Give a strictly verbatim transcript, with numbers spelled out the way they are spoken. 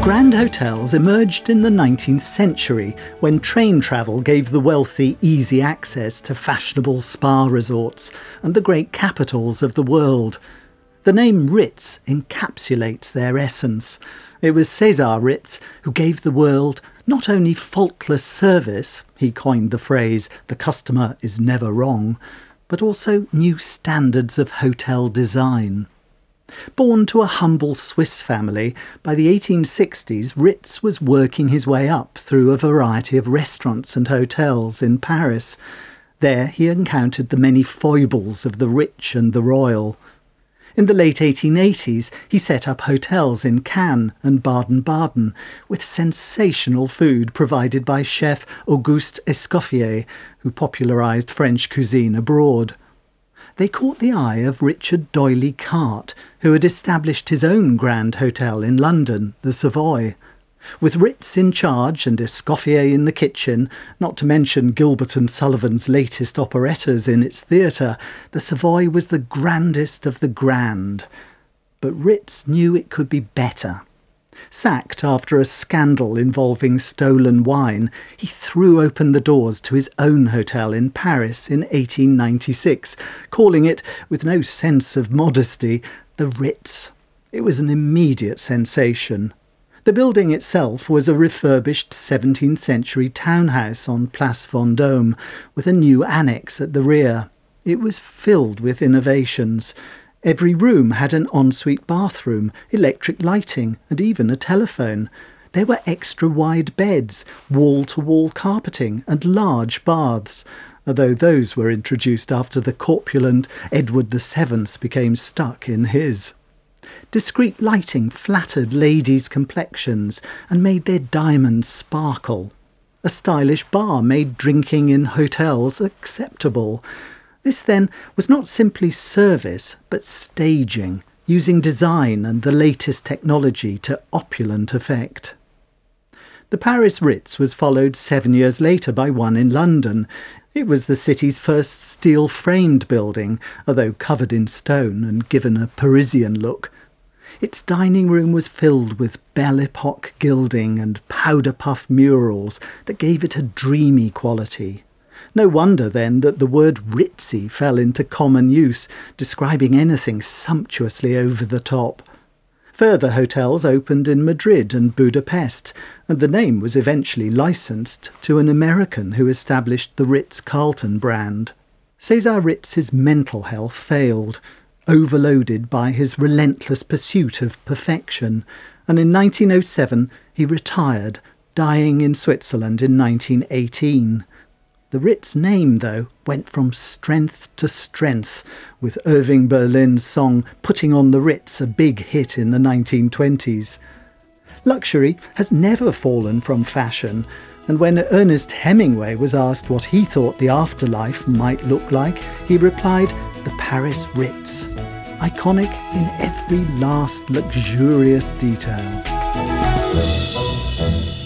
Grand hotels emerged in the nineteenth century when train travel gave the wealthy easy access to fashionable spa resorts and the great capitals of the world. The name Ritz encapsulates their essence. It was César Ritz who gave the world not only faultless service, he coined the phrase, "the customer is never wrong," but also new standards of hotel design. Born to a humble Swiss family, by the eighteen sixties Ritz was working his way up through a variety of restaurants and hotels in Paris. There he encountered the many foibles of the rich and the royal. In the late eighteen eighties, he set up hotels in Cannes and Baden-Baden, with sensational food provided by chef Auguste Escoffier, who popularised French cuisine abroad. They caught the eye of Richard D'Oyly Carte, who had established his own grand hotel in London, the Savoy. With Ritz in charge and Escoffier in the kitchen, not to mention Gilbert and Sullivan's latest operettas in its theatre, the Savoy was the grandest of the grand. But Ritz knew it could be better. Sacked after a scandal involving stolen wine, he threw open the doors to his own hotel in Paris in eighteen ninety-six, calling it, with no sense of modesty, the Ritz. It was an immediate sensation. The building itself was a refurbished seventeenth century townhouse on Place Vendôme, with a new annex at the rear. It was filled with innovations. Every room had an ensuite bathroom, electric lighting, and even a telephone. There were extra-wide beds, wall-to-wall carpeting, and large baths, although those were introduced after the corpulent Edward the Seventh became stuck in his. Discreet lighting flattered ladies' complexions and made their diamonds sparkle. A stylish bar made drinking in hotels acceptable. This, then, was not simply service, but staging, using design and the latest technology to opulent effect. The Paris Ritz was followed seven years later by one in London. It was the city's first steel-framed building, although covered in stone and given a Parisian look. Its dining room was filled with Belle Epoque gilding and powder-puff murals that gave it a dreamy quality. No wonder, then, that the word ritzy fell into common use, describing anything sumptuously over the top. Further hotels opened in Madrid and Budapest, and the name was eventually licensed to an American who established the Ritz-Carlton brand. César Ritz's mental health failed, overloaded by his relentless pursuit of perfection, and in nineteen oh seven he retired, dying in Switzerland in nineteen eighteen. The Ritz name, though, went from strength to strength, with Irving Berlin's song Putting on the Ritz a big hit in the nineteen twenties. Luxury has never fallen from fashion, and when Ernest Hemingway was asked what he thought the afterlife might look like, he replied, "The Paris Ritz, iconic in every last luxurious detail."